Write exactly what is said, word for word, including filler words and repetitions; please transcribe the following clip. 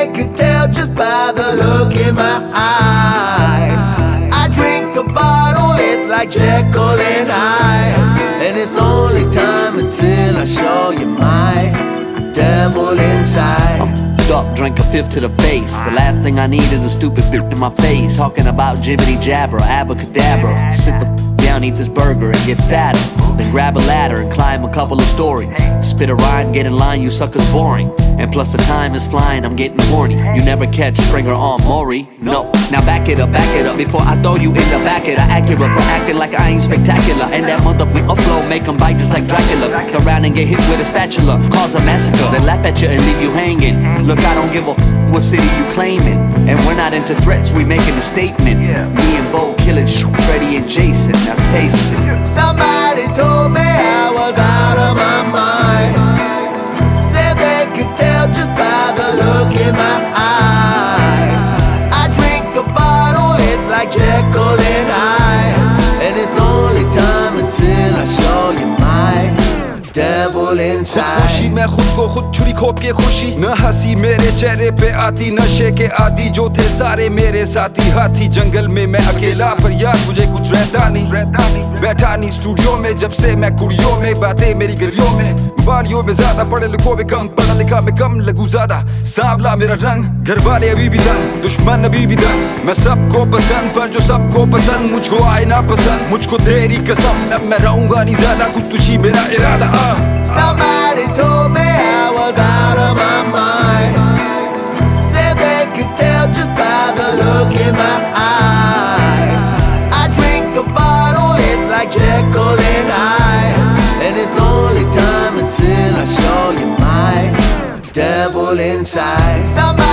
could tell just by the look in my eyes. I drink a bottle, it's like Jekyll and Hyde, and it's only time until I show you my devil inside. I'm up, drink a fifth to the face. The last thing I need is a stupid bitch in my face talking about jibbity jabber, abracadabra. Sit the f down, eat this burger and get fatter. Then grab a ladder and climb a couple of stories. Spit a rhyme, get in line, you suckers boring. And plus the time is flying, I'm getting horny. You never catch Springer on Maury, no. Now back it up, back it up before I throw you in the back of the Acura for acting like I ain't spectacular. And that motherfucker flow make 'em bite just like Dracula. Fuck around and get hit with a spatula, cause a massacre, then laugh at you and leave you hanging. Look, I don't give a f what city you claiming, and we're not into threats, we making a statement. Me and Bo killing sh Freddie and Jason, now taste it. Somebody told me I was out of my mind. Said they could tell just by the look in my eyes. I drink a bottle, it's like Jekyll and Hyde, and it's only time until I show you my devil inside. खुशी मैं खुद को खुद छुरी खोप के खुशी, न हंसी मेरे चेहरे पे आती, नशे के आदि जो थे सारे मेरे साथी हाथी। जंगल में मैं अकेला पर यार मुझे कुछ रहता नहीं, बैठा नहीं स्टूडियो में जब से मैं कुड़ियों में, बातें मेरी गलियों में, बालियों में ज्यादा, पढ़े लिखों में कम, पढ़ा लिखा में कम, लगू ज्यादा। सांवला मेरा रंग, घर वाले अभी भी दंग, दुश्मन अभी भी दंग। मैं सबको पसंद पर जो सबको पसंद, मुझको आए ना पसंद, मुझको तेरी कसम। अब मैं रहूंगा नहीं ज्यादा, खुदकुशी मेरा इरादा। Somebody told me I was out of my mind. Said they could tell just by the look in my eyes. I drink a bottle, it's like Jekyll and Hyde, and it's only time until I show you my devil inside. Somebody